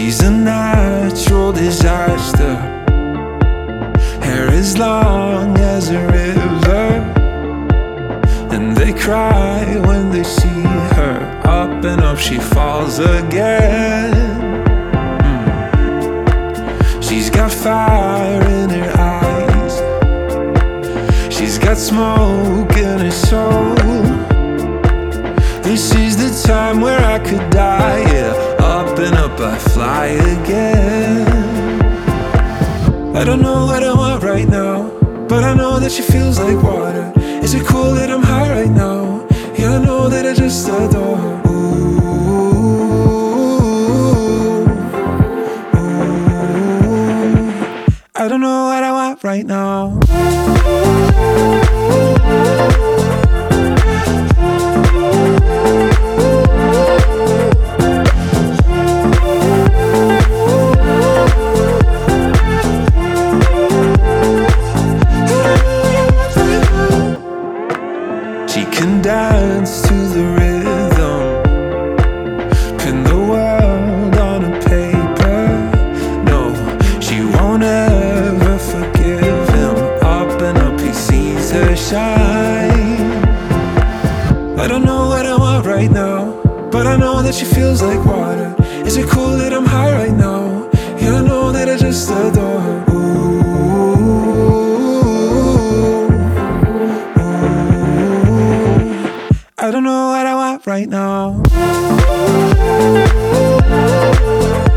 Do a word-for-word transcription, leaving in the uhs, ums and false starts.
She's a natural disaster. Hair as long as a river, and they cry when they see her. Up and up she falls again. mm. She's got fire in her eyes, she's got smoke in her soul. This is the time where I could die, yeah. Up and up I fly again. I don't know what I want right now, but I know that she feels like water. Is it cool that I'm high right now? Yeah, I know that I just adore her. Ooh, ooh. I don't know what I want right now. She can dance to the rhythm, pin the world on a paper. No, she won't ever forgive him. Up and up he sees her shine. I don't know what I want right now, but I know that she feels like water. Is it cool that I'm high right now? Yeah, I know that I just adore her. Ooh. I don't know what I want right now.